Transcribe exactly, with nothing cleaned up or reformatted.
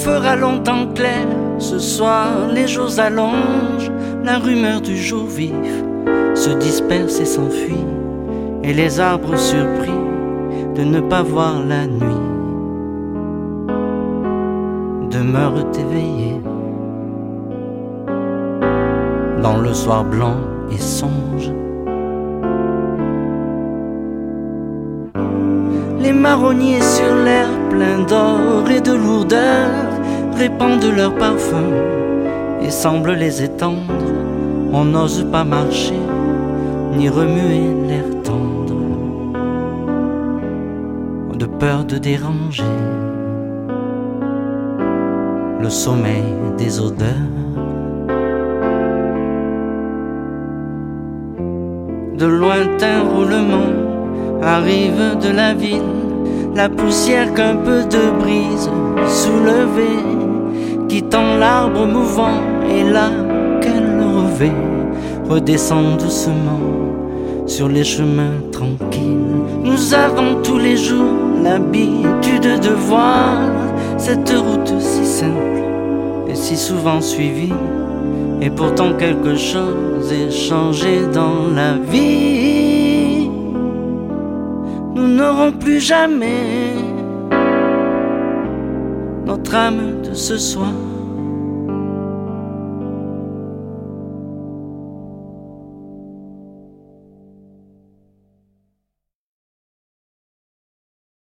fera longtemps clair. Ce soir, les jours allongent, la rumeur du jour vif se disperse et s'enfuit, et les arbres surpris de ne pas voir la nuit demeurent éveillés dans le soir blanc et songe. Les marronniers sur l'air plein d'or et de lourdeur répandent leur parfum et semblent les étendre. On n'ose pas marcher ni remuer l'air tendre, de peur de déranger le sommeil des odeurs. De lointains roulements arrive de la ville, la poussière qu'un peu de brise soulevée, quittant l'arbre mouvant, et là qu'elle revêt, redescend doucement sur les chemins tranquilles. Nous avons tous les jours l'habitude de voir cette route si simple et si souvent suivie, et pourtant quelque chose est changé dans la vie. Nous n'aurons plus jamais notre âme de ce soir.